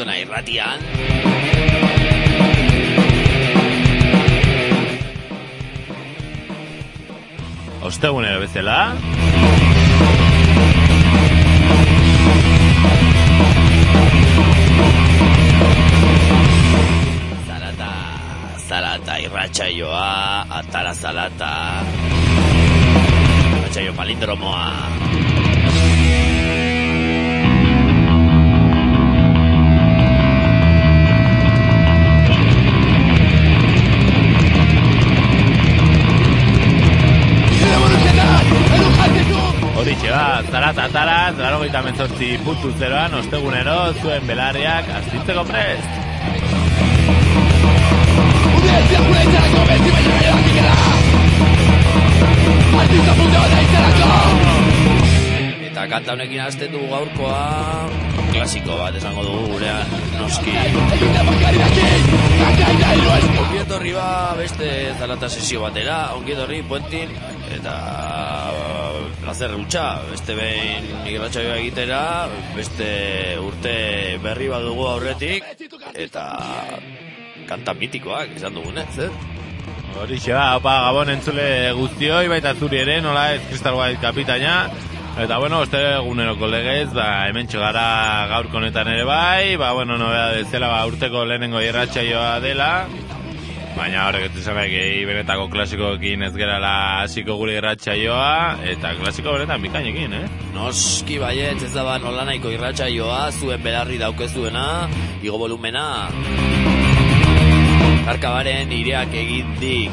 Pertsona irratian. Ostegunero bezala. Zalata irratsaioa, atara zalata. Irratsaio palindromoa. Horitxe bat, zarata ataraz, 98.0an, ostegunero, zuen belarriak astintzeko prest. Eta kanta honekin hasten dugu gaurkoa, klasiko bat esango dugu gurean, noski. Ongietorri ba, beste zalata sesio batera, ongietorri puentin, eta plazer hutsa, beste behin irratsaioa egitera, beste urte berri bat dugu aurretik, eta kanta mitikoak izan dugunez, Horixe da, Gabon entzule guztioi, baita zuri ere, nola ez Crystal White kapitaina. Eta bueno, osteguneroko legez, hemen txogara gaurko honetan ere bai, nobea dezela urteko lehenengo irratsaioa dela. Baina horrek ez izan benetako klasikoekin ez gerala hasiko gure irratsaioa, eta klasiko benetan bikainekin, Noski baietz, ez da nola nahiko irratsaioa, zuen belarri daukezuena, igo volumena. Arkabaren ireak egindik,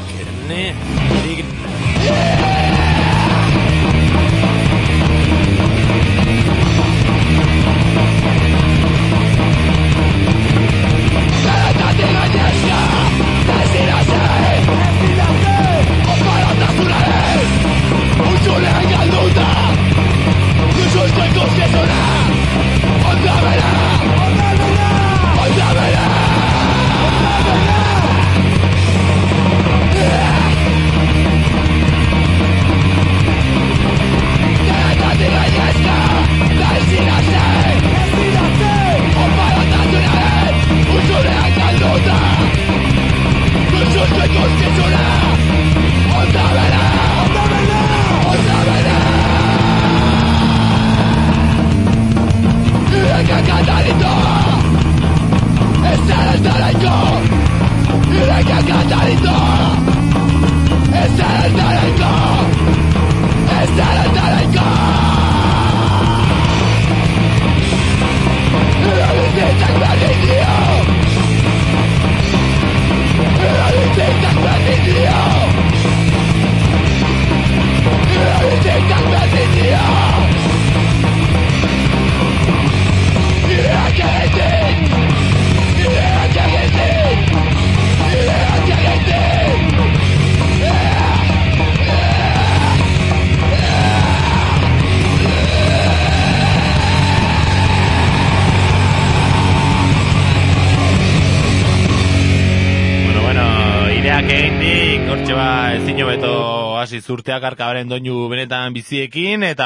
zurteak arkabaren doinu benetan biziekin, eta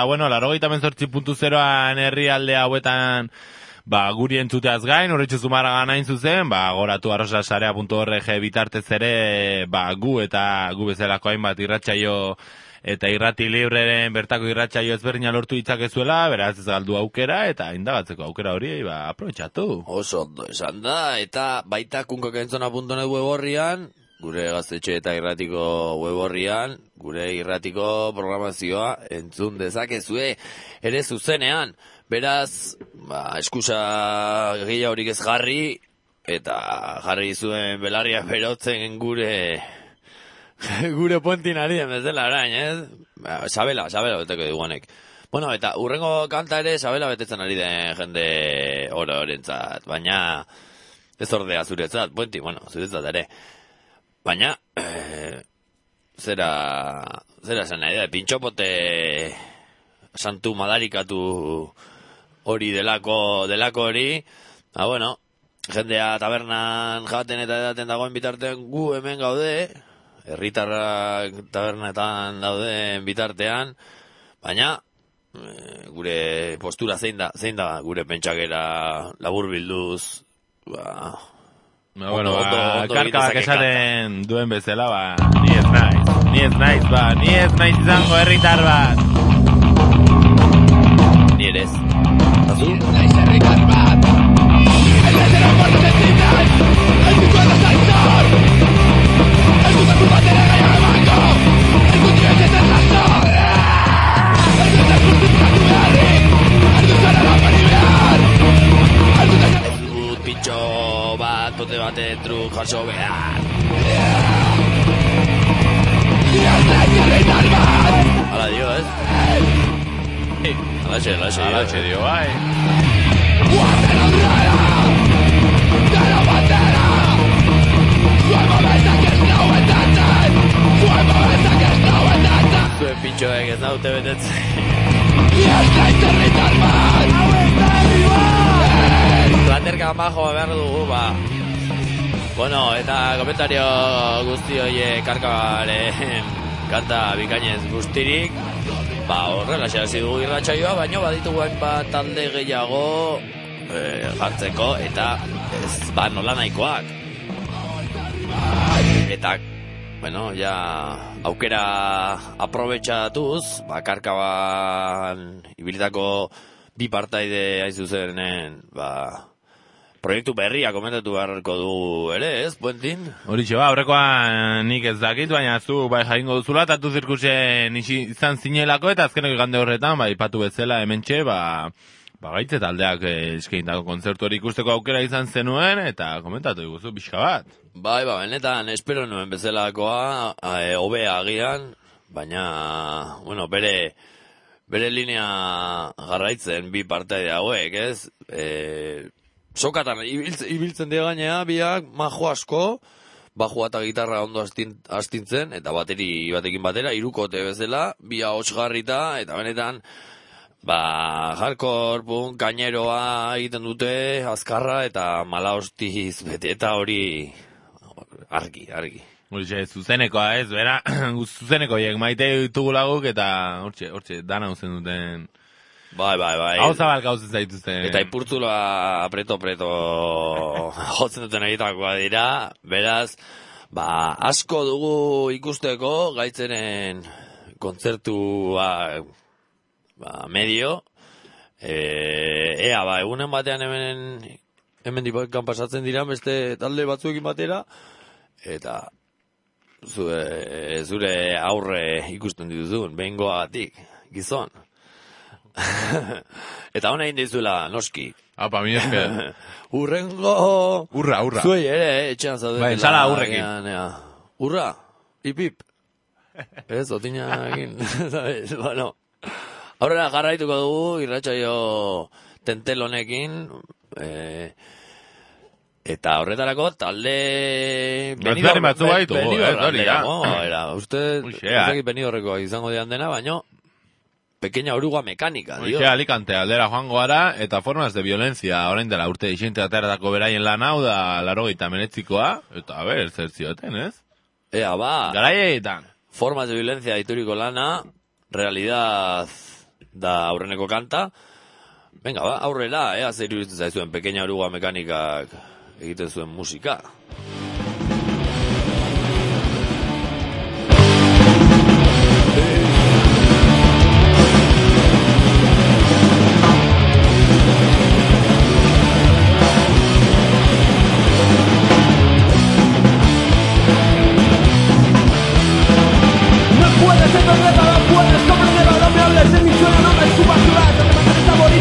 98.0an herrialde hauetan guri entzuteaz gain, horretxu Zumaragan hain zuzen, goratu arrosasarea.org bitartez ere, gu eta gu bezalako hainbat irratsaio eta irrati libreren bertako irratsaio ezberdina lortu ditzakezuela, beraz ez galdu aukera, eta indagatzeko aukera hori, aprobetxatu. Oso ondo esan da, eta baita kunkokentzona.net web horrian, gure gaztetxe eta irratiko web horrian, gure irratiko programazioa entzun dezakezue ere zuzenean. Beraz, eskusa gehiagorik ez jarri, eta jarri zuen belarria berotzen gure puentin ari den bezala orain, Sabela beteko diguanek. Bueno, eta urrengo kanta ere Sabela betetzen ari den jende ororentzat, baina ez ordea zuretzat, puenti, zuretzat ere. Baina, zera esan nahi da, pintxopote santu madarikatu hori delako hori, jendea tabernan jaten eta edaten dagoen bitartean gu hemen gaude, herritarrak tabernetan dauden bitartean, baina gure postura zein da gure pentsakera laburbilduz Bueno, karkabak esaten duen bezala, ni ez naiz izango herritar bat. Ni ere ez. Ni ez naiz herritar bat. El deseo por necesitas, el pico de saltar. El puto culpa de la galla de banco, el puto es el trastor. El puto es justifica tu herri, el puto es la panimear. El puto es el pitxo bat, pote baten truk jaso behar. Ni ez naiz herritar bat. Hala dio, ez? Alaxe dio, bai. Guarden honrada de la bandera. Zuen momentak ez nau betatzen. Zuen momentak ez nau betatzen. Zuen pitxoek ez naute betetzen. Ni ez naiz herritar bat. Hau ez da herri bat. Platerka majo behar dugu, Bueno, eta komentario guzti hoie karkabaren kanta bikainez guztirik. Horrela hasi dugu irratsaioa, baina baditugu hainbat talde gehiago jartzeko, eta ez nola nahikoak. Eta, bueno, ja aukera aprobetxatuz, karkaban ibilitako bi partaide haizuzenen, proiektu berria komentatu beharko du ere, ez, Puentin? Horitxe, aurrekoan nik ez dakit, baina zu jaingo duzula, eta tu zirkusen izan zinelako, eta azkeneko igande horretan, ipatu bezala hementxe, gaitze taldeak eskaintako kontzertu hori ikusteko aukera izan zenuen, eta komentatu diguzu, pixka bat. Benetan, espero nuen bezalakoa, hobea agian, baina, bueno, bere linea garraitzen bi partaide hauek, ez? Sokatan ibiltzen dira gainea, biak majo asko, bajua eta gitarra ondo astintzen, eta bateri batekin batera, irukote bezala, bia hotsgarrita, eta benetan, hardcore, punk, kaineroa egiten dute, azkarra, eta mala hostiz bete, eta hori argi. Horixe, zuzenekoa ez, bera, zuzenekoiek maite ditugu laguk, eta hortxe, dana uzen duten... Bai. Hau zabalka uzen zaituzten. Eta ipurtzula preto jotzen duten egitakoa dira, beraz, asko dugu ikusteko gaitzenen kontzertua medio, egunen batean hemen dipoekan pasatzen dira, beste talde batzuekin batera, eta zure aurre ikusten dituzun, behingoagatik, gizon. Eta hona egin dizuela, noski. Apa, mi esker. Urrengo... Urra. Zuei ere, etxean zaudetela. Esala urrekin. Urra, ipip. Ez, otina egin. Bueno, aurrera jarraituko dugu, irratsaio tentel honekin. Eta horretarako talde... Benidorm batzu baitu. Uste, Benidorrekoak izango dian dena, baino... Pequeña oruga mekanika, dio. Alicante aldera joango gara, eta formas de violencia, orain dela urte isente ateratako beraien lan hau da 89koa, eta zer zioten, ez? Garaietan. Formas de violencia ituriko lana, realidad da aurreneko kanta. Venga, aurrera, zer iruditzen zaizuen Pequeña oruga mekanikak egiten zuen musika.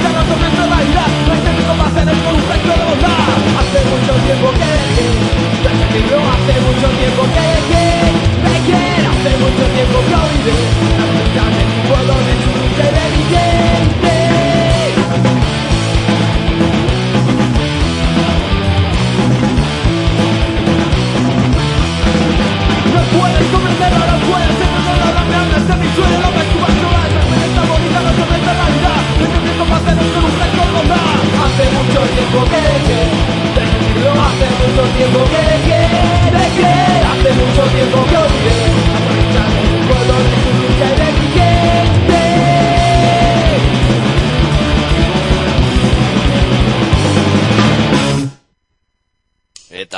Hace mucho tiempo que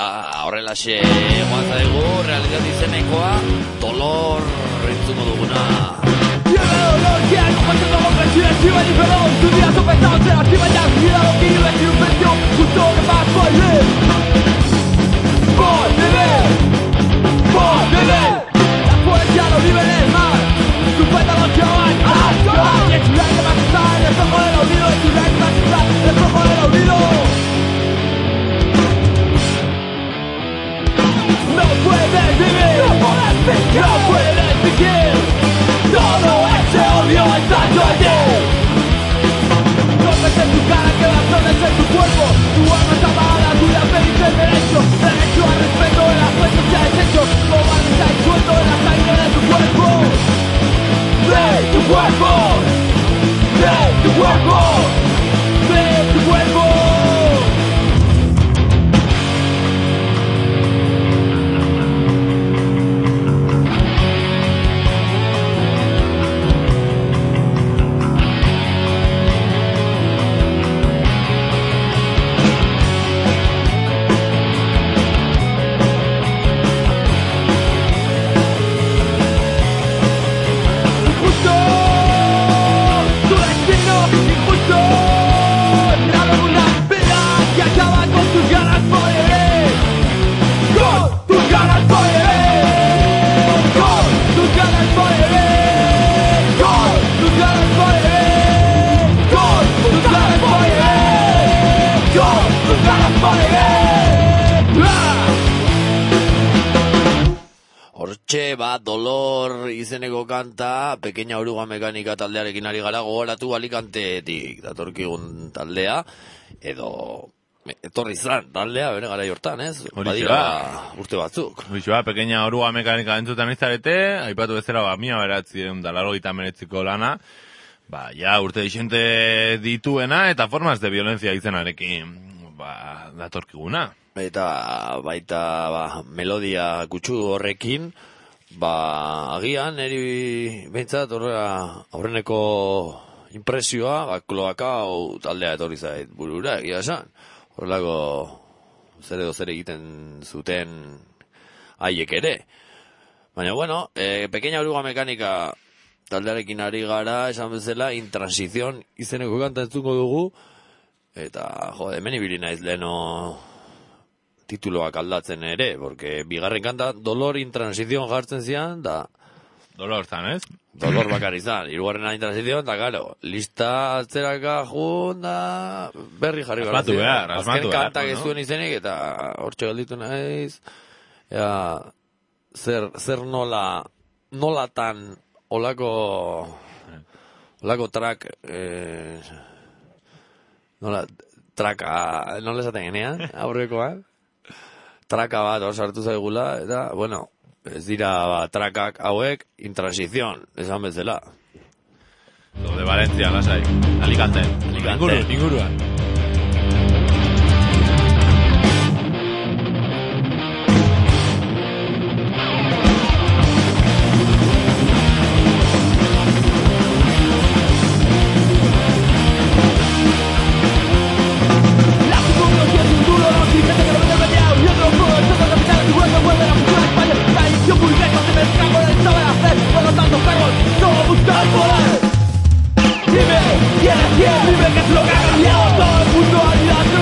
horrelaxe joan zaigu, realitate izenekoa, dolor entzuko duguna. Tiene dolor que acompañando con presión encima y perdón. Tu día sopesado se activa ya. Mira lo que iba a decir un precio. Justo que va a volver. ¡Volver! ¡Volver! La poesía no vive en el mar. Tu poeta no se va a actuar. Y el chulán va a estar. El rojo del olvido. El chulán va a estar. El rojo del olvido. No puedes vivir. No puedes vivir. No puedes vivir. Todo ese odio está allí. No ves en tu cara que razones en tu cuerpo. Tu alma está apagada, tú ya pediste el derecho. Derecho al respeto, el aspecto se ha deshecho. Cobarde está disuelto en la sangre de tu cuerpo. De tu cuerpo. De tu cuerpo. De tu cuerpo. Hortxe, dolor izeneko kanta, Pequeña Oruga Mekanika taldearekin ari gara, gogoratu Alicantetik datorkigun taldea, edo etorri zan taldea, bere gara jortan, ez? Badira urte batzuk. Hoxe Pequeña Oruga Mekanika entzutan izarete, aipatu bezala 1989ko lana, ja urte disente dituena, eta formas de violencia izenarekin, datorkiguna. Eta baita melodia kutsu horrekin, agian eri behintzat aurreneko impresioa, Kloakau taldea etorri zait burura, egia esan. Horrelako zer edo zer egiten zuten haiek ere. Baina bueno, Pequeña Oruga Mekanika taldearekin ari gara, esan bezala, Intransizion izeneko kanta entzungo dugu, eta hemen ibili naiz leheno tituloak aldatzen ere, porque bigarren kanta Dolor Intransizion jartzen zian, da... Dolor zan, ez? Dolor bakar izan, hirugarrena Intransizion, da, karo, lista atzeraka jun, da... berri jarri gara. Asmatu behar, azken kantak ez duen izenik, eta hortxe galditu naiz, zer nolatan olako track, nola esaten genean, aurrekoa, traka bat hor sartu zaigula, eta, bueno, ez dira trakak hauek, Intransizion, esan bezala. De Valencia, lasai. Alicante. Inguruan. Dime, ¿quién es quién? Dime qué es lo que ha cambiado. Todo el mundo ha olvidado.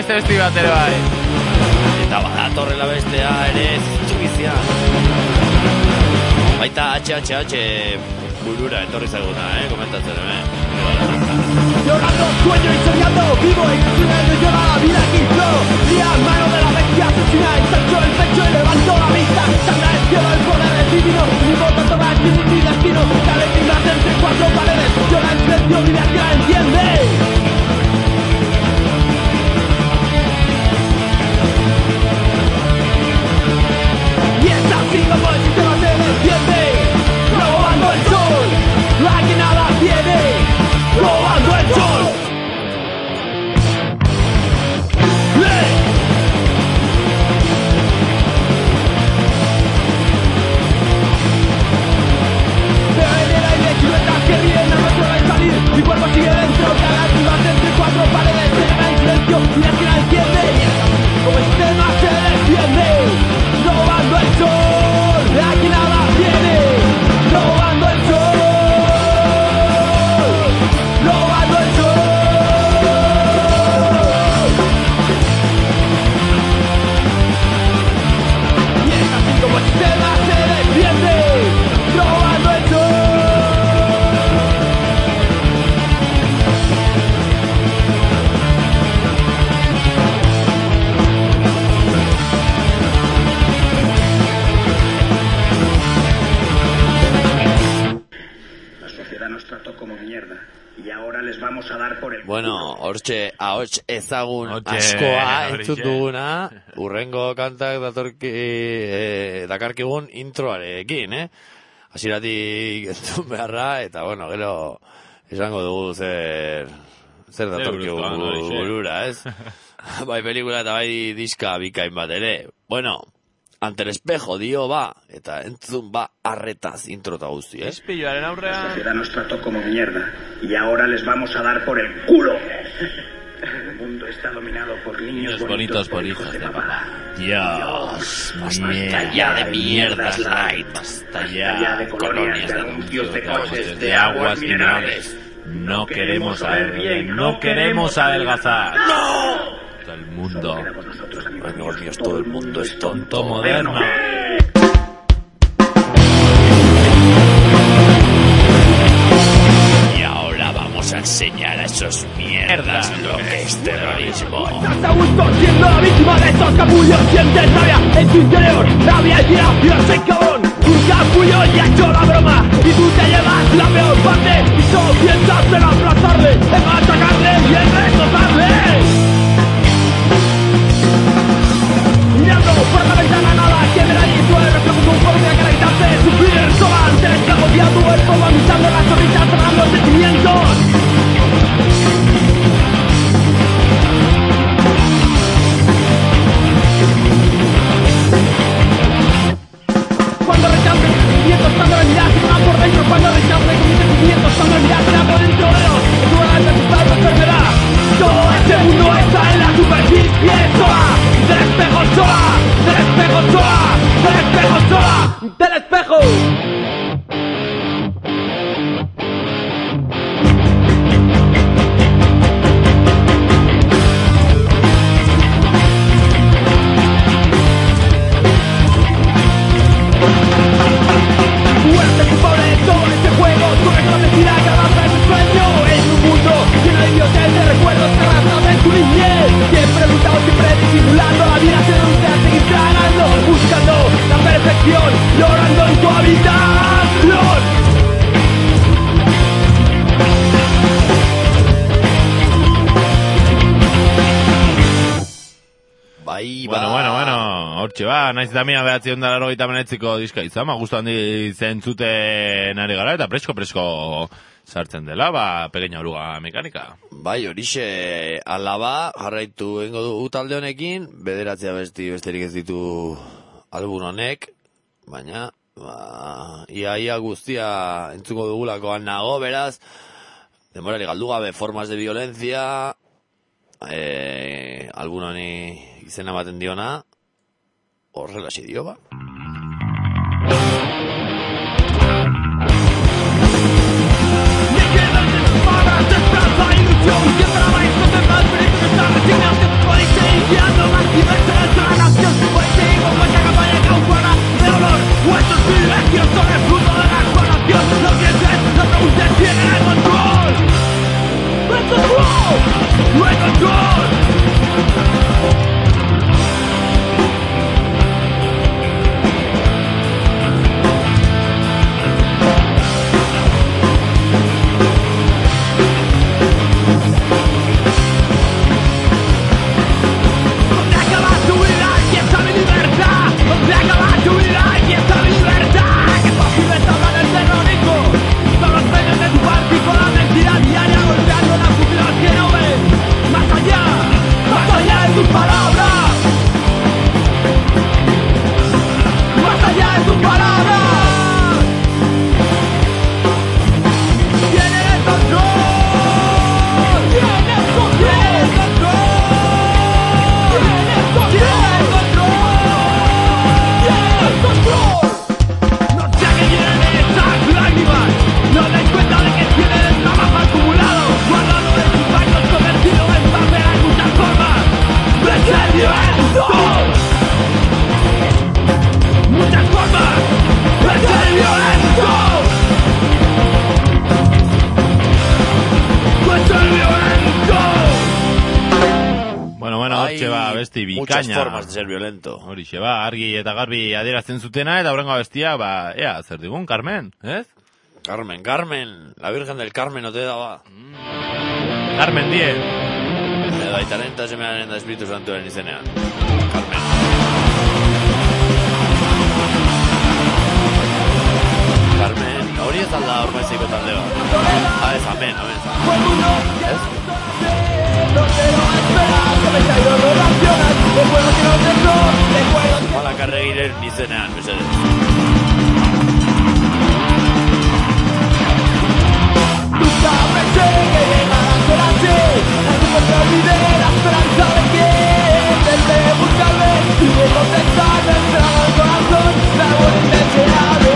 beste bat ere bai. Eta badatorrela bestea ere txikizia. Baita HHH burura etorri zaiguna, komentatzen hemen. Llorando, sueño y soñando, vivo y sueñando, llora la vida aquí flow. Día en mano de la bestia asesina, ensancho el pecho y levanto la vista. Sangra el cielo, el poder es divino, mi voto toma mi destino. Sale mi más entre cuatro paredes, llora en silencio, mi vida entiende. Y es así como el sistema se defiende, robando el sol, la que nada tiene, robando el sol. Veo en el aire siluetas que ríen, no nuestro de salir, mi cuerpo sigue dentro, galaxias entre cuatro paredes, se llama en silencio, y la que la enciende, como el sistema se defiende, robando el sol, la que nada tiene, robando el sol, robando el sol. Y es así como el sistema se defiende, robando el sol. La sociedad nos trató como mierda y ahora les vamos a dar por el Bueno, hortxe, ahots ezagun Hortxe, askoa horixe. entzut duguna, urrengo kantak dakarkigun introarekin, Hasieratik entzun beharra, eta bueno, gero esango dugu zer datorkigun buruzkoan, horixe. burura, ez? Bai pelikula eta bai diska bikain bat ere. Bueno, ante el espejo dio ba, eta entzun ba arretaz introta guzti, Espilloaren La aurrean... sociedad nos trató como mierda y ahora les vamos a dar por el culo. El mundo está dominado por niños bonitos por hijos de papá. Dios, Basta ya de mierdas light, basta Ya de colonias, de anuncios de coches, de aguas minerales. No queremos saber bien, no queremos adelgazar. ¡No! Todo el mundo, Quedamos nosotros, amigos Amigos míos, míos, todo el mundo es tonto. todo moderno. Y ahora vamos a enseñar a esos mierdas lo que es terrorismo. Estás a gusto siendo la víctima de estos capullos. Sientes rabia en tu interior, rabia y ira, yo soy cabrón. Un capullo y ha hecho la broma y tú te llevas la peor parte y solo piensas en aplastarle, en machacarle y en destrozarle. Mirando por la ventana nada que ver allí, tú eres reflejo de un forma que necesitarte sufrir sola ante el esclavo y a tu cuerpo vomitando las sonrisas, tragando sentimientos. Cuando rechace sentimientos, cuando la mirada se va por dentro, cuando rechace sentimientos, cuando la mirada se va por dentro de los, tú vas a asustar tu enfermedad. Todo este mundo está en la superficie sola, del espejo sola, del espejo sola, del espejo sola, del espejo. Tú eres el culpable de todo este juego, tú eres la mentira que avanza en tu sueño. En un mundo lleno de idiotes, de recuerdos que arrastras en tu niñez. Siempre luchado, siempre disimulando, la vida se reduce a seguir tragando, buscando la perfección, llorando en tu habitación. Bai, Bueno, hortxe ba, naiz eta mia 1989ko diska izan, gustu handi zentzuten ari gara, eta presko sartzen dela, pequeña oruga mekanika. Bai, horixe alaba, jarraitu egingo du talde honekin, bederatzea besterik ez ditu album honek, baina, ia guztia entzuko dugulakoan nago, beraz, demorari galdu gabe, formas de violencia, album honi izena baten diona, horrela dio ba. Desplaza ilusión, siempre la maíz no te mal, pero esto está recién, aunque tu codice abesti Muchas bikaina. formas de ser violento. Horixe, argi eta garbi adierazten zutena, eta horrengo abestia, ea, zer digun, Carmen, ez? Carmen, la Virgen del Carmen no te daba. Carmen die. Baitaren eta semearen da Espiritu Santuaren izenean. Carmen. Carmen, hori ez alda Ormaiziko talde bat. Ez, amen. Ez? Malakarregiren izenean, mesedez. Tú sabes que llegará a ser así. No te olvides la esperanza de que desde buscarme y de contestar entrada al corazón la voz indeseable.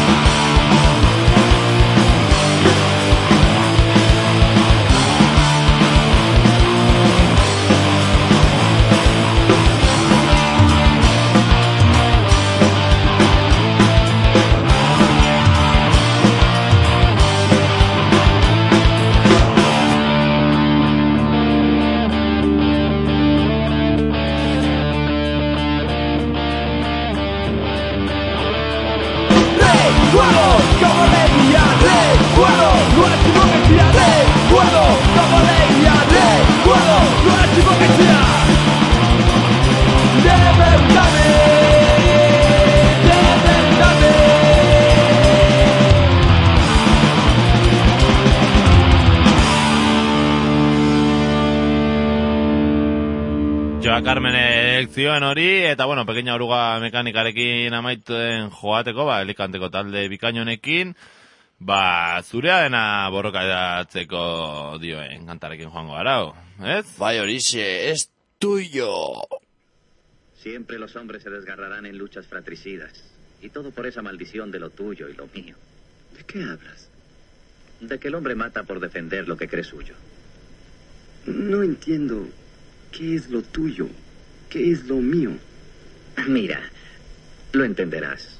Carmenek zioen hori, eta bueno, pequeña oruga mekanikarekin amaiten joateko, Elikanteko talde bikainonekin, zurea dena borrokatzeko dioen kantarekin joango garau, ez? Bai horixe, es tuyo. Siempre los hombres se desgarrarán en luchas fratricidas, y todo por esa maldición de lo tuyo y lo mío. ¿De qué hablas? De que el hombre mata por defender lo que cree suyo. No entiendo. ¿Qué es lo tuyo? ¿Qué es lo mío? Mira, lo entenderás.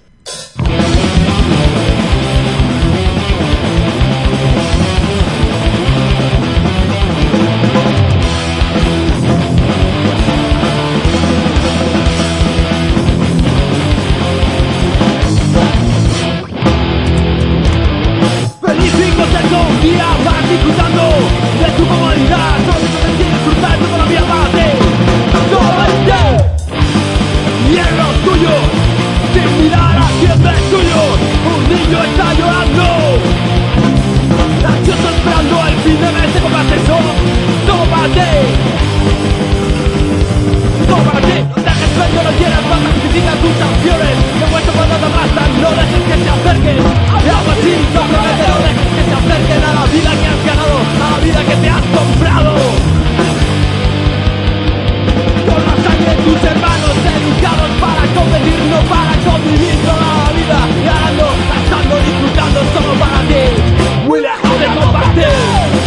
Feliz y contento, un día vas disfrutando de tu comodidad. Solo te tienes disfrutar de toda la vida para ti. Solamente y en lo tuyo, sin mirar a siempre es tuyo. Un niño está llorando, ansioso esperando el fin de mes. Te compraste todo para ti. Todo para ti. No dejes sueño, no quieras más, sacrifica tus acciones. Que vuelto cuando te bastan, no dejes que se acerquen. Y algo así, simplemente no dejes que se acerquen a la vida que has ganado, a la vida que te has comprado. Con la sangre de tus hermanos educados para competir, no para convivir toda la vida. Ganando, gastando, disfrutando solo para ti. Muy lejos de compartir.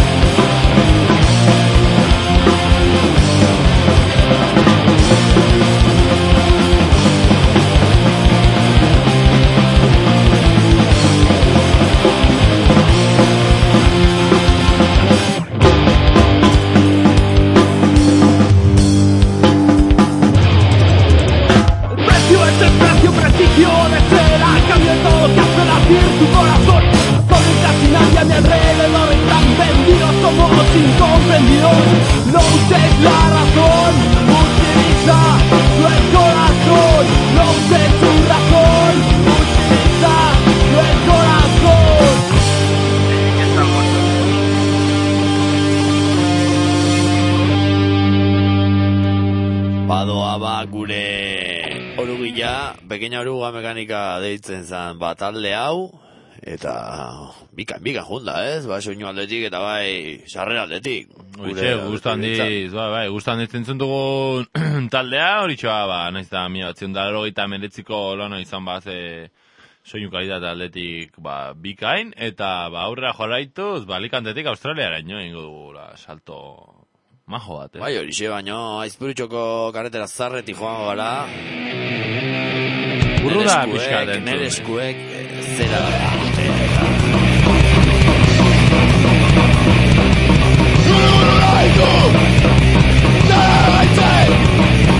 Prestigio de ser a cambio de todo lo que hace latir tu corazón. Con casi nadie a mi alrededor están vendidos, somos incomprendidos. No uses la razón, utiliza el corazón. No uses tu razón, utiliza el corazón. Badoa gure orugila, pequeña oruga mekanika deitzen zan talde hau, eta bikan junda, ez? Soinu aldetik eta sarrera aldetik. Horitxe, gustan ditzen dugu taldea, horitxoa, naiz da, 1989ko lana izan soinu kalitate aldetik bikain, eta aurrera joraituz, Alicantetik Australiara ingo dugu salto majo bat, Bai, horixe, baino, Aizpurutxoko karretera zarretik joango gara. Burruda pixka den. Nere eskuek zera da. Zuru nahi du, zera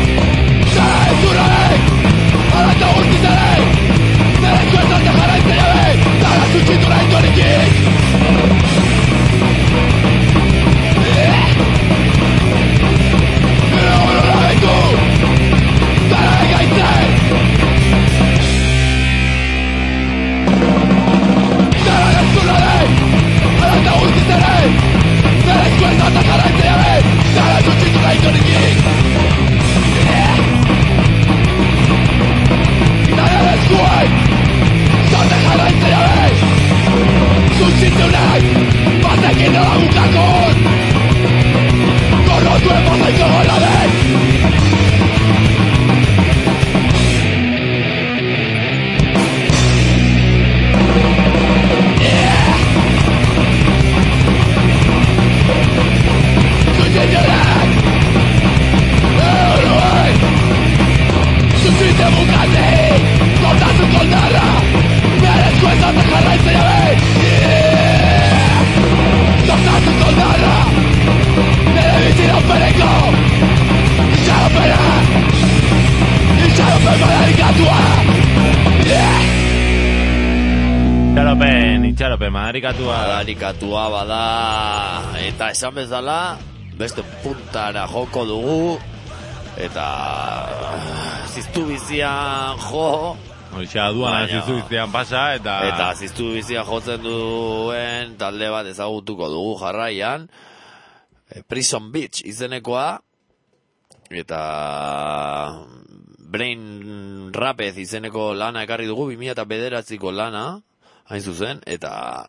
Itxaropen, madarikatua bada, eta esan bezala, beste puntara joko dugu, eta ziztu bizian jo, aduan ziztu bizian pasa, eta ziztu bizian jotzen duen talde bat ezagutuko dugu jarraian, Prison Beach izenekoa, eta Brain Rapez izeneko lana ekarri dugu, 2009ko lana, hain zuzen, eta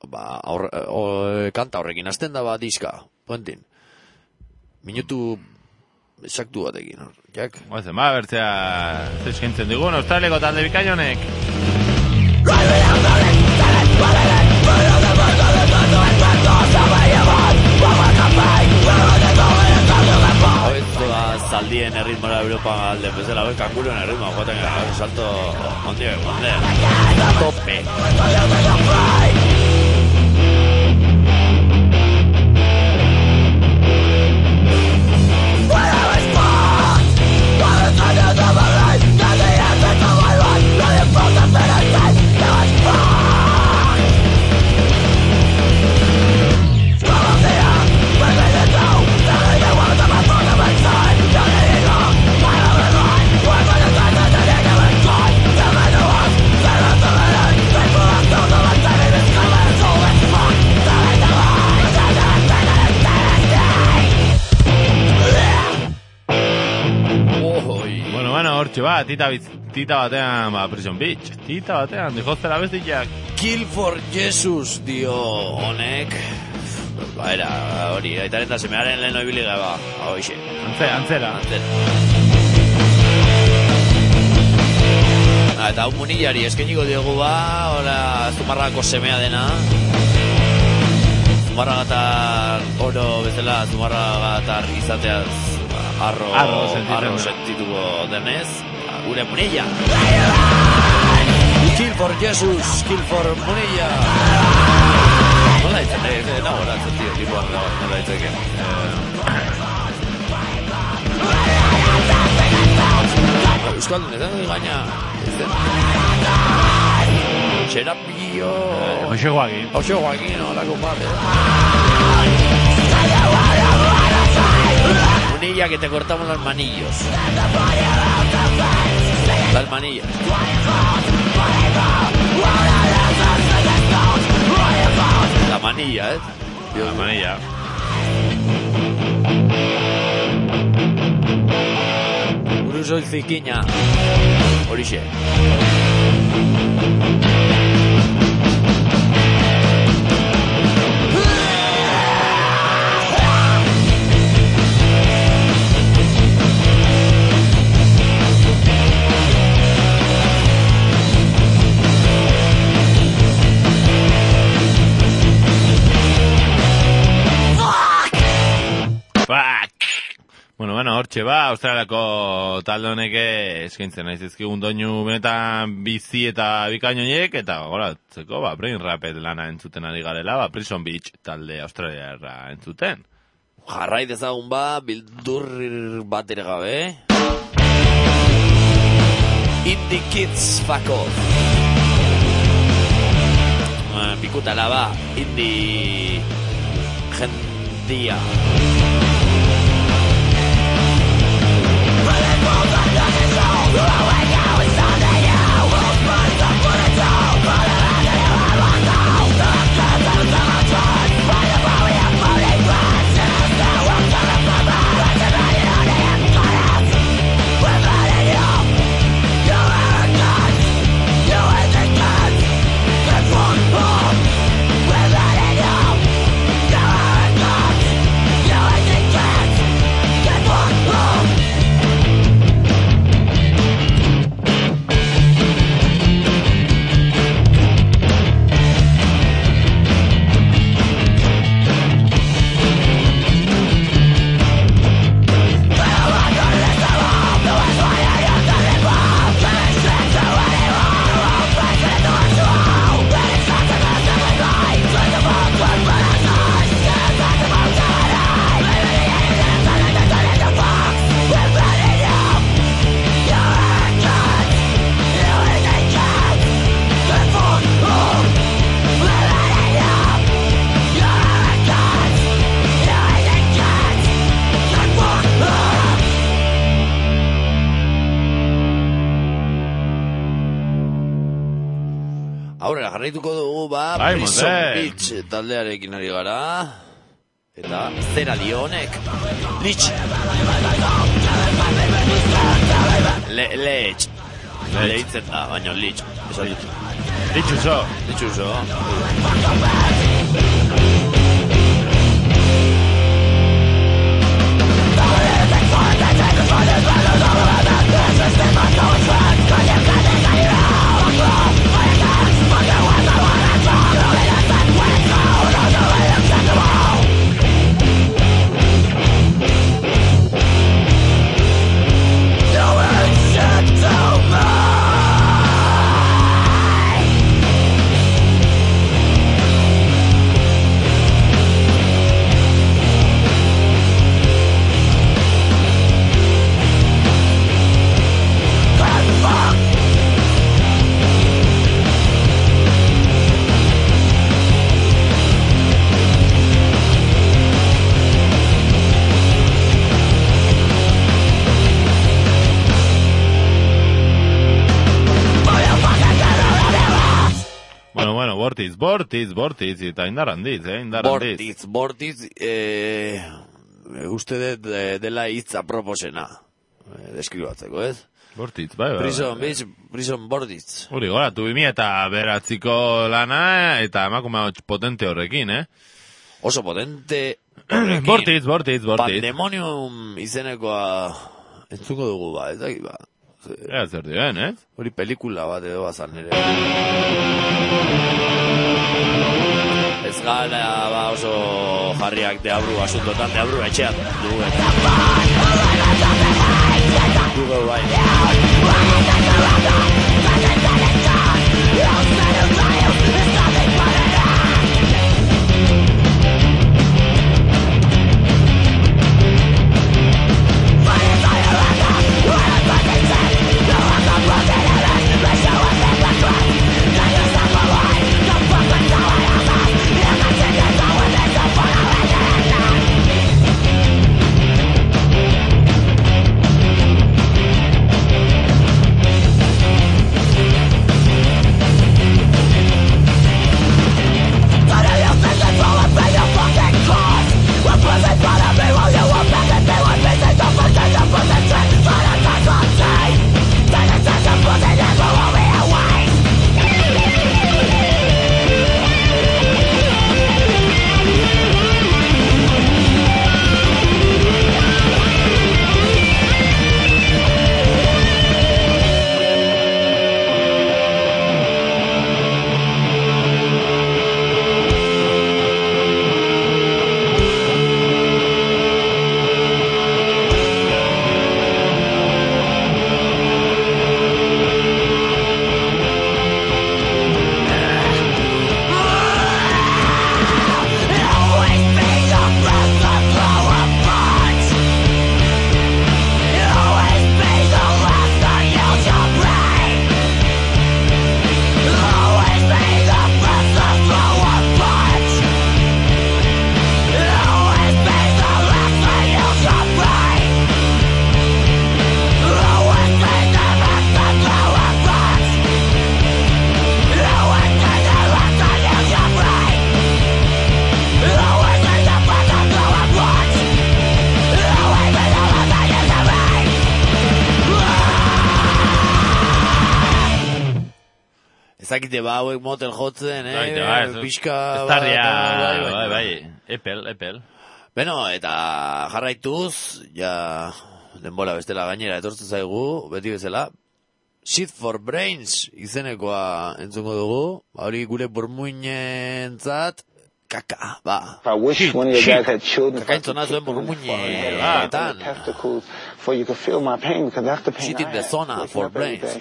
kanta horrekin hasten da diska, puentin. Minutu esaktu batekin, jak? Oazen, bertzea eskaintzen digun, Australiako talde bikainonek. Zaldien erritmora Europa alden bezala, kanguruan erritmoa joaten gara, salto ondio egon, tope. Hortxe ba, tita batean, Prison Beach, tita batean, dijoztela bestiak. Kill for Jesus, dio honek. Era, hori, aitaren da semearen lehen oibili gaba, hoxe. Antzera. Eta hau munillari eskeniko diogu hola, Zumarragako semea dena. Zumarragatar oro bezala, Zumarragatar izateaz arro sentituko denez, gure Munilla. Kill for Jesus, kill for Munilla. Nola ditzen, nagoratzen, tío, tipo, nola ditzeken. Euskaldun, gaina, Txerapio... Oxe Joaquin, holako bat, Munilla, que te cortamos las manillos. Las manillas. La manilla, La manilla. Bruso y Ziquiña. Orixe. Bueno, hortxe ba, Australiako talde honek eskaintzen naiz ezkigun doinu benetan bizi eta bikainoiek, eta goratzeko, Brain Rapid lana entzuten ari garela, Prison Beach talde australiarra entzuten. Jarrai dezagun bildur bat ere gabe. Indie Kids Fuck Off. Pikutala Indie Gendia. I think jarraituko dugu, Bai, Prison Mose. Beach taldearekin ari gara. Eta zera lionek. Lich. Leitz. Leitzen da, baina Lich. Ditxuso. Ditxuso. Bortiz, eta indar handiz, indar handiz. Bortiz, uste dut dela hitz aproposena, deskribatzeko, ez? Bortiz, bai. Prison Bortiz. Hori, gora, tu 2009ko lana, eta emakume potente horrekin, Oso potente horrekin. Bortiz. Pandemonium izenekoa entzuko dugu, ez dakit, Ea zer dien, Hori pelikula bat edo bazan ere. Ez gara oso jarriak deabru asuntotan, deabru etxean dugu. Dugu bai. Zakite hauek motel jotzen, pixka... Estarria, bai, epel. Beno, eta jarraituz, ja denbora bestela gainera etortzen zaigu, beti bezala, Shit for Brains izenekoa entzungo dugu, hori gure burmuinentzat, kaka, ba. I wish one of you guys had children. Kakaintzona zuen burmuinetan. Testicles, for you could feel my pain, because that's the pain Shit in the sauna for brains.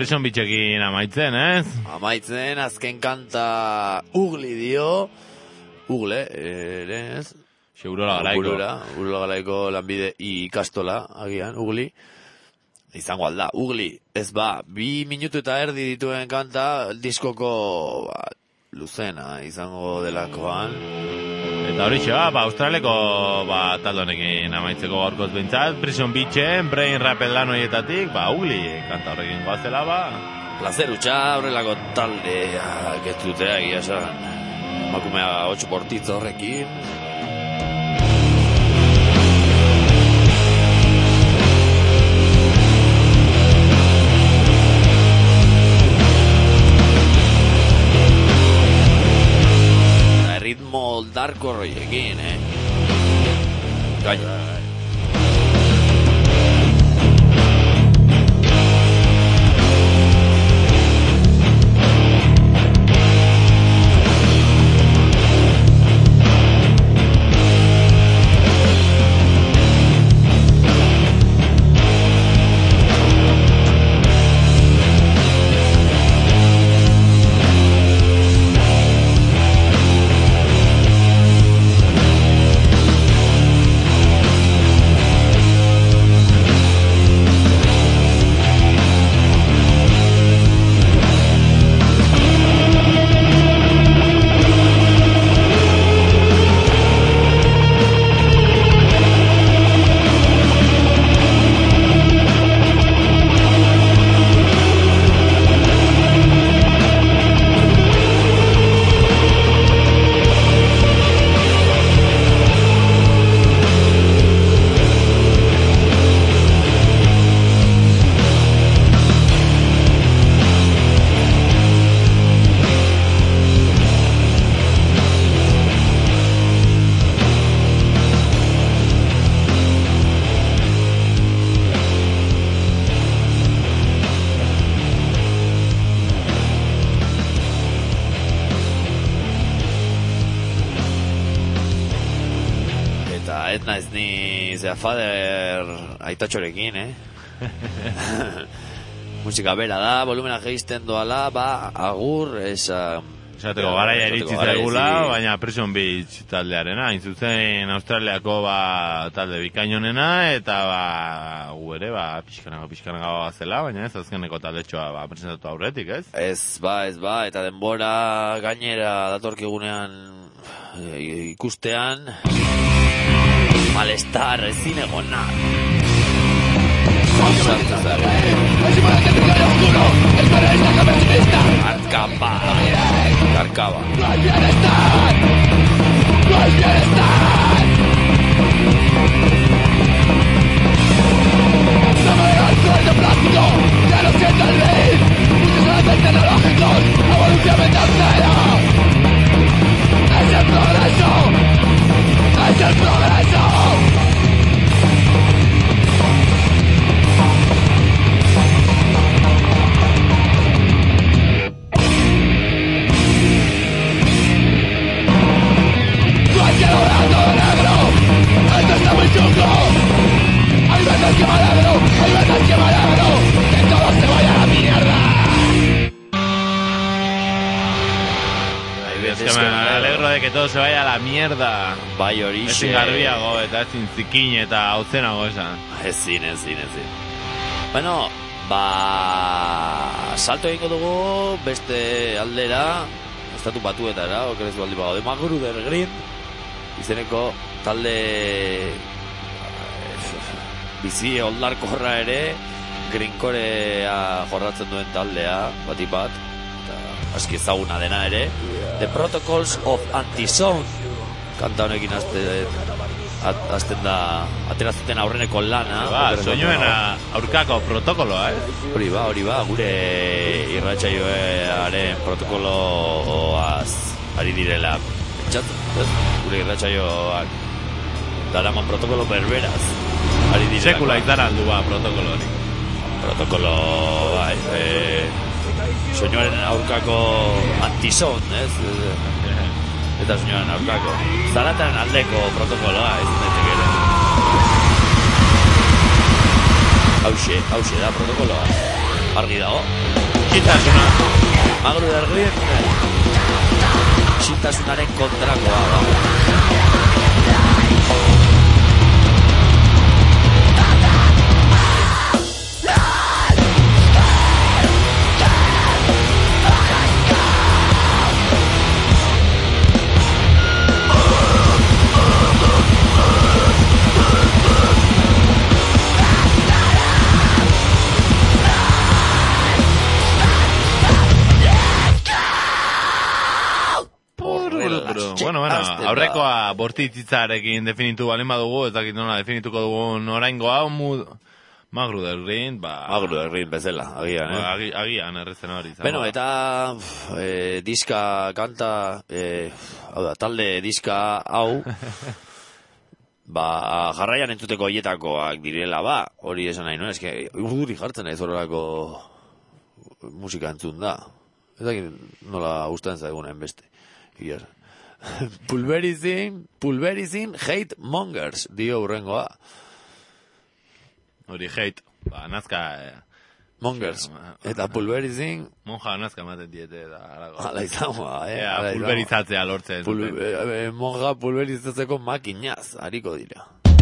Prison Beachekin amaitzen, ez? Amaitzen, azken kanta Ugli dio. Ugle, ere, ez? Urola Garaiko. Urola Garaiko lanbide ikastola, agian, Ugli. Izango alda, Ugli, ez 2 minutu eta erdi dituen kanta, diskoko luzena izango delakoan. Eta hori Australiako talde honekin amaitzeko gaurkoz behintzat, Prison Beachen, Brain Rappel lan horietatik, Ugli, kanta horrekin goazela, Placer utxa, horrelako taldea, getzutea, egia esan, makumea 8 bortitz horrekin. Ritmo darkorroiekin, Gaina. Naiz ni Fader aitatxorekin, musika bera da, volumena geizten doala, agur, esateko garaia iritsi zaigula, baina Prison Beach taldearena, hain zuzen Australiako talde bikainonena, eta gu ere, pixkanaga bazela, baina ez azkeneko taldetxoa presentatu aurretik, ez? Ez, eta denbora gainera datorkigunean ikustean, malestar ezin egona. Arcaba. No hay bienestar. No me da el sueldo plástico, ya no siento el beat. Muchos avances tecnológicos, evolución mentacera. Es el progreso. ¡Es el progreso! No hay que lograr todo negro. Esto está muy chungo. Hay veces que me alegro, que todo se vaya a la mierda. Es que me alegro de que todo se vaya a la mierda. Bai horixe. Ezin garbiago eta ezin zikin eta hauzenago esan. Ezin. Bueno, salto egingo dugu beste aldera, estatu batuetara, okerezu aldi bago, de Magruder Green, izeneko talde bizi oldarkorra ere, Greencorea jorratzen duen taldea, bat, aski ezaguna dena ere, The Protocols of Anti-Sound kanta honekin azten da aterazuten aurreneko lana soinuen aurkako protokoloa, hori ba, gure irratsaioaren protokoloaz ari direla gure irratsaioak daraman protokolo berberaz ari direla sekula izan aldu protokolo hori protokolo soinuaren aurkako anti-sound, eta soinuaren aurkako zarataren aldeko protokoloa, ez netek ere hauxe da protokoloa argi dago. Isiltasuna. Magruder Green isiltasunaren kontrakoa da. Bueno, aurrekoa bortitzitzarekin definitu balen badugu, ez dakit nola definituko dugun oraingo hau, Magruder Green, Magruder Green bezala, agian, agian, errezen hori. Bueno, eta diska kanta, hau da, talde diska hau, jarraian entzuteko hietakoak direla, hori esan nahi, no? Ez que, urduri jartzen ez horrelako musika entzun da. Ez dakit nola ustean zaigunen beste. Pulverizing hate mongers dio urrengoa. Hori hate, nazka mongers eta pulverizing monja nazka ematen diete da ala izangoa pulverizatzea lortzen monja pulverizatzeko makinaz hariko dira.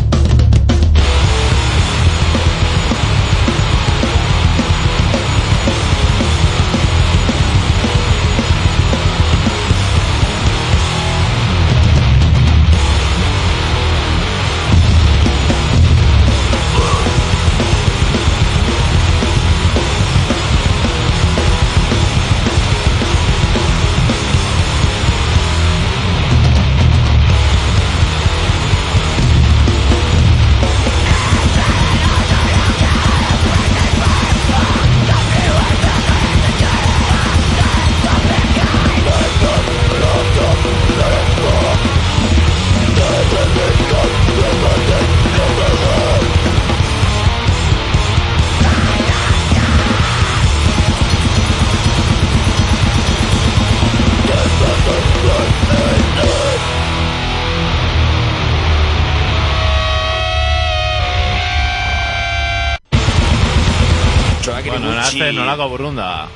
Nolako burrunda.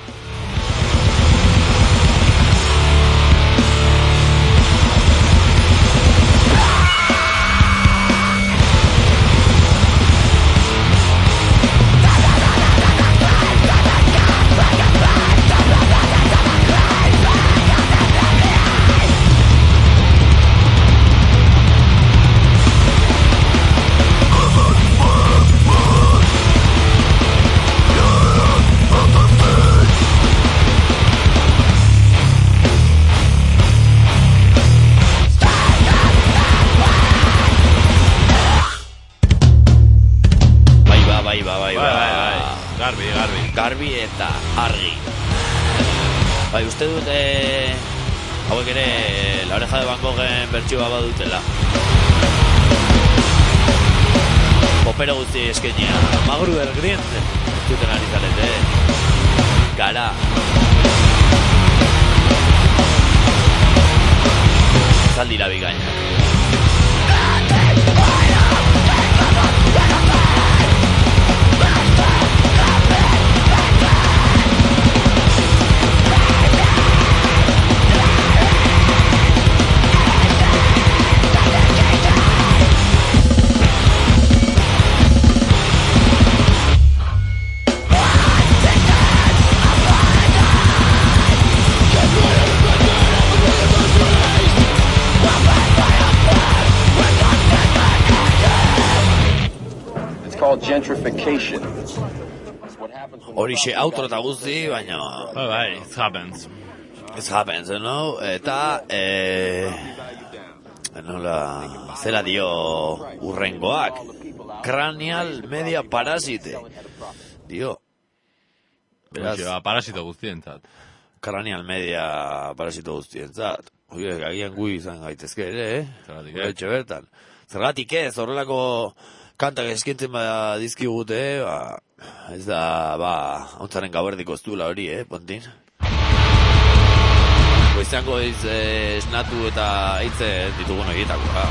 Garbi eta argi. Uste dut hauek ere La Oreja de Van Goghen bertsioa badutela. Popero guzti eskenia. Magruder Green zuten ari zarete. Gara. Zaldira bigaina. Gentrification. Horixe outro eta guzti, baina it happens. It happens, no? Eta nola zera dio urrengoak. Cranial media parasite. Dio. Beraz, parasito guztientzat. Cranial media parasito guztientzat. Oie, agian gu izan gaitezke ere, Etxe bertan. Zergatik ez, horrelako kantak eskintzen dizkigute, ez da, ontzaren gaberdiko ez duela hori, Pontin? Goizango esnatu eta hitze ditugun horietako,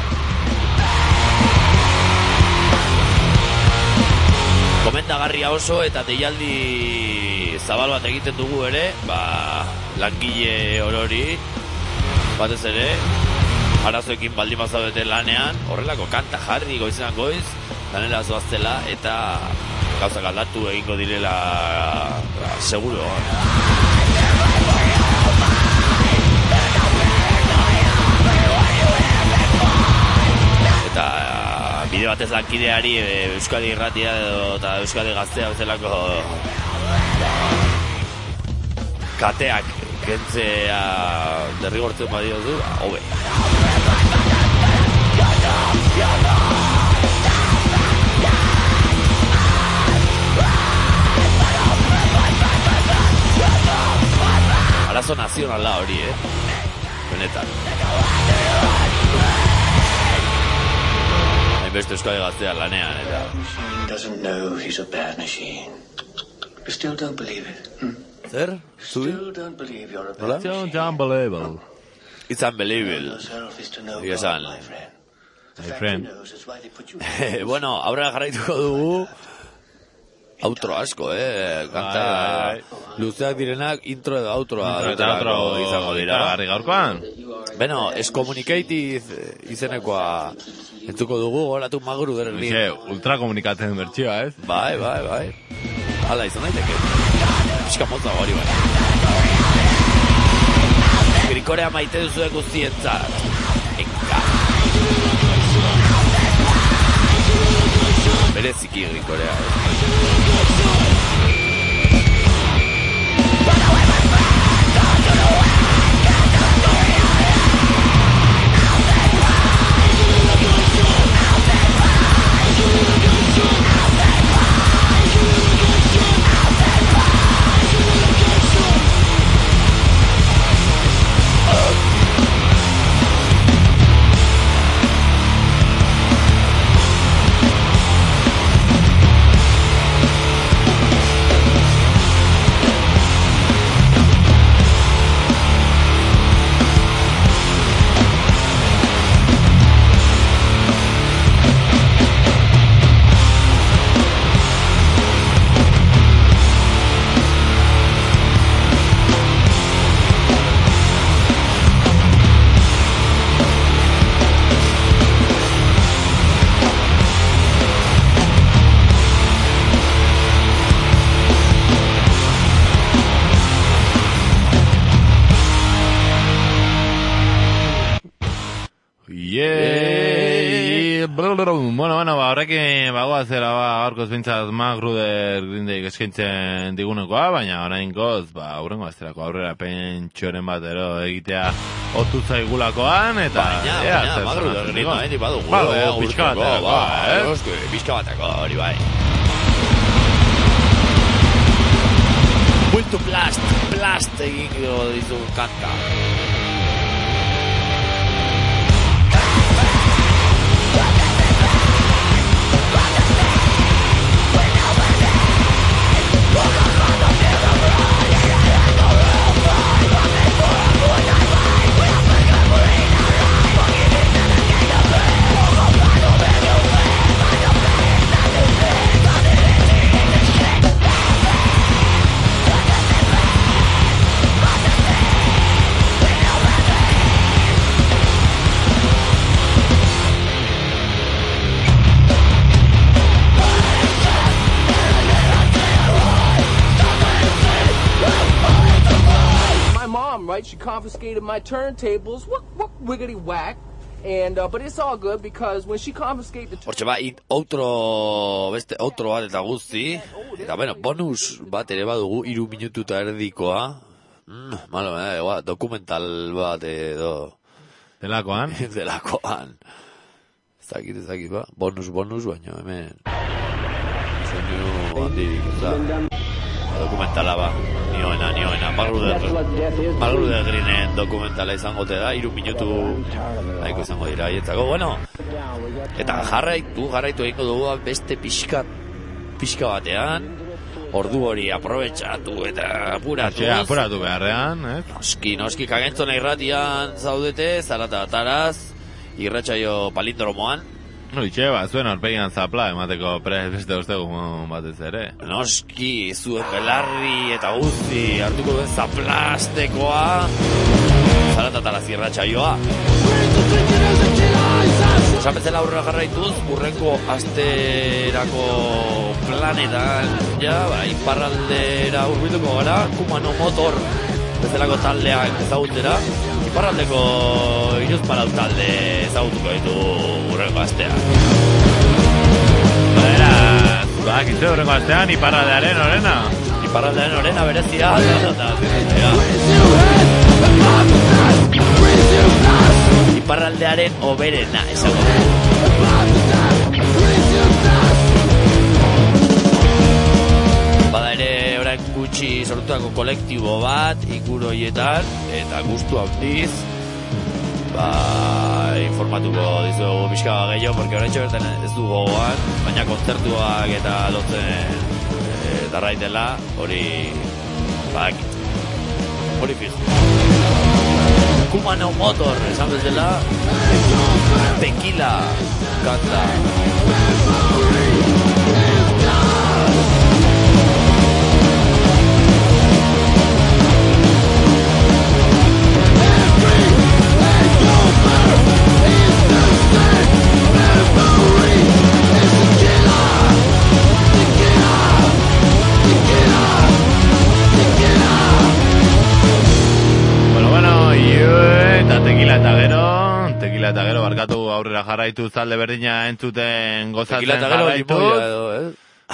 Komentagarria oso eta deialdi zabal bat egiten dugu ere, langile orori, batez ere, arazoekin baldin bazabete lanean, horrelako kanta jarri goizean goiz, lanera zoaztela, eta gauzak aldatu egingo direla seguro. Eta bide batez lankideari Euskadi Irratia eta Euskadi Gaztea bezalako kateak kentzea derrigortzen badiozu, hobe. Arazo nazionala hori, benetan. Hainbeste Euskadi Gaztea lanean, eta... Doesn't know he's a bad machine. You still don't believe it. Zer? Zubi? Still don't believe you're a bad machine. It's unbelievable. It's unbelievable. Esan. My friend. Bueno, aurrera jarraituko dugu outro asko, kanta luzeak direnak intro edo outroa izango dira. Garri gaurkoan? Beno, Excommunicated izenekoa entzuko dugu, goratu Magru Berlin. Ultrakomunikatzen bertsioa, ez? Bai. Hala, izan daiteke. Pixka motza hori, bai. Grikorea maite duzuek guztientzat. Enka. Bereziki Grikorea, Bueno, horrekin bagoazera gaurkoz bintzat Magruder Grindek eskaintzen digunekoa, baina oraingoz, hurrengo azterako aurrera pentsoren batero egitea otu zaigulakoan, eta... Baina, Magruder Grindek hain dipadugu. Pixka bateko, Pixka bateko, hori bai. Bultu plast egingo dizu kanta. Right, she confiscated my turntables, wiggity whack, and but it's all good because when she confiscated the Hortxe beste outro bat eta guzti, eta bueno, bonus bat ere badugu 3 minutu eta erdikoa, dokumental bat edo... Delakoan? Delakoan. Ez dakit, bonus, baina hemen... Soinu handirik, dokumentala nioena, Magruder Greenen dokumentala izango te da, 3 minutu nahiko izango dira haietako, bueno, eta jarraitu egingo dugu beste pixka batean, ordu hori aprobetxatu eta apuratu beharrean, Noski kagentzona irratian zaudete, zarata taraz, irratsaio palindromoan, Itxe, zuen aurpegian zapla, emateko beste ostegun batez ere. Noski, zuen belarri eta guzti hartuko duen zaplastekoa. Zaratatara zirratxaioa. Esan bezala aurrera jarraituz, urrenko asterako planetan, iparraldera hurbilduko gara, Kumano Motor bezalako taldeak ezagutzera, iparraldeko Iruzpalau talde ezagutuko ditu urrengo astean. Bakitze urrengo astean, iparraldearen orena. Iparraldearen orena berezia. Iparraldearen oberena, ezagutu. Bada ere, orain gutxi sortutako kolektibo bat, inguru horietan, eta gustu handiz, informatuko dizuegu pixka gehiago, porque orain bertan ez du gogoan, baina kontzertuak eta lotzen darraitela, hori fijo. Kumano Motor, esan bezala, Tequila kanta. Tequila eta gero barkatu aurrera jarraitu zalde berdina entzuten gozatzen jarraitu. Tequila eta gero limoia edo,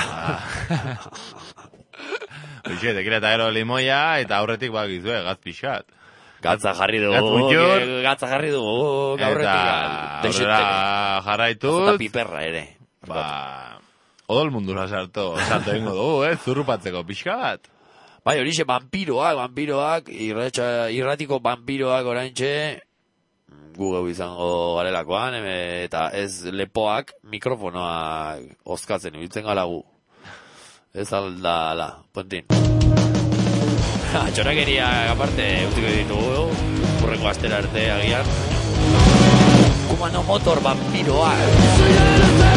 Tequila eta gero limoia eta aurretik bakizue, gaz pixat. Gatza jarri dugu, aurretik. Aurrera jarraituz. Eta piperra ere. Odol mundura sartu egingo dugu, zurrupatzeko pixat. Bai, horixe vampiroak, irratiko vampiroak oraintxe, gugeu izango garelakoan, eta ez lepoak, mikrofonoak oskatzen, ibiltzen galagu. Ez aldala, puentin. Txorakeria, aparte, utiko ditugu, urrengo astera arte agian. Kumano Motor, vampiroak.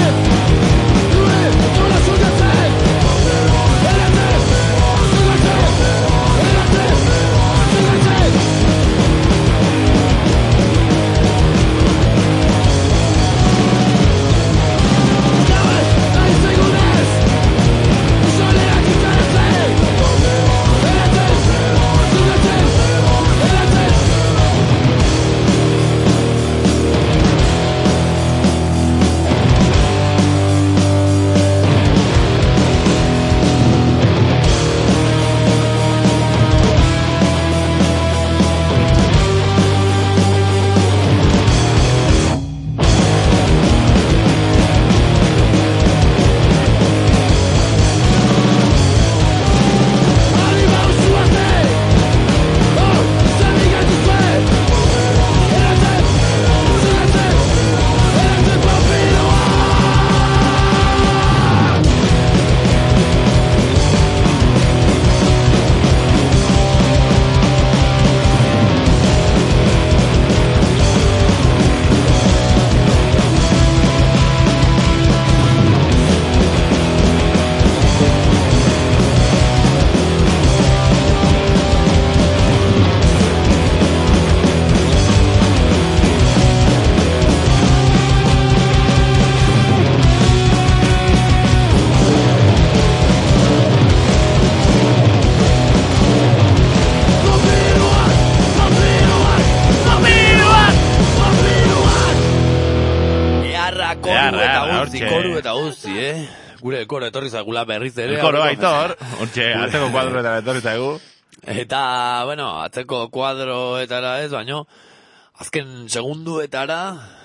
Koru eta guzti, Gure koro etorri zagula berriz ere. El koro aitor, atzeko kuadroetara etorri zaigu. Eta, atzeko kuadroetara ez, baino, azken segunduetara,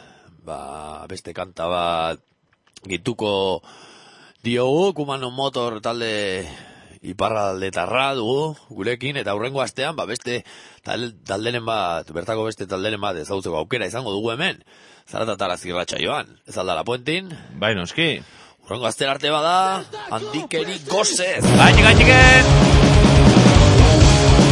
beste kanta bat gituko diogu, Kumano Motor talde iparraldetarra dugu gurekin, eta hurrengo astean, beste talderen bat, bertako beste talderen bat ezagutzeko aukera izango dugu hemen. Zaratatara zirratxaioan, ez aldala puentin. Bai, noski. Urrengo azter arte bada, handikeri gozez. Gaitxiken!